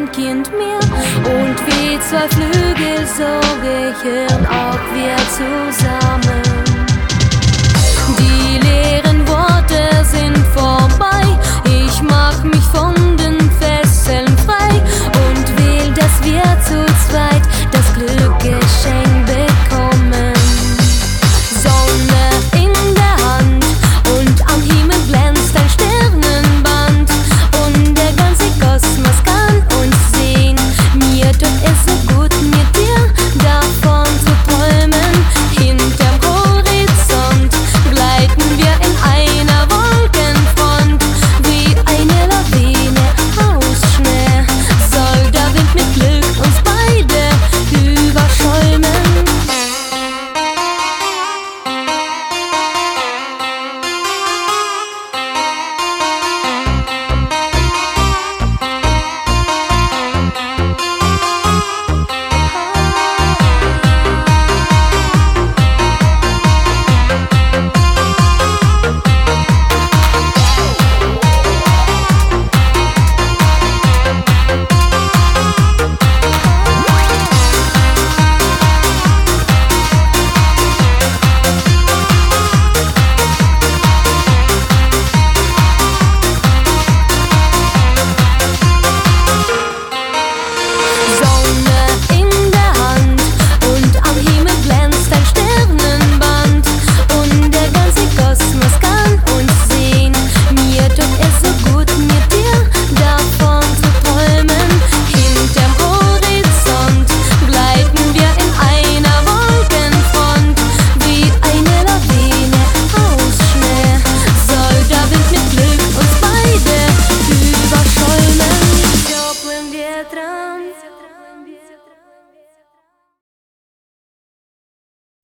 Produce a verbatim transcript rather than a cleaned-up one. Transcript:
ein Kind mehr. Und wie zwei Flügel so gehören auch wir zusammen. Die leeren Worte sind vorbei, ich mach mich von den Fesseln frei und will, dass wir zu zweit das Glück geschenkt bekommen. Sonne in der Hand und am Himmel glänzt ein Sternenband und der ganze Kosmos kann uns sehen. Mir tut es so gut, mit dir davon zu träumen. Hinterm Horizont gleiten wir in einer Wolkenfront wie eine Lawine aus Schnee. Soll der Wind mit Glück uns beide überschäumen? Теплым ветром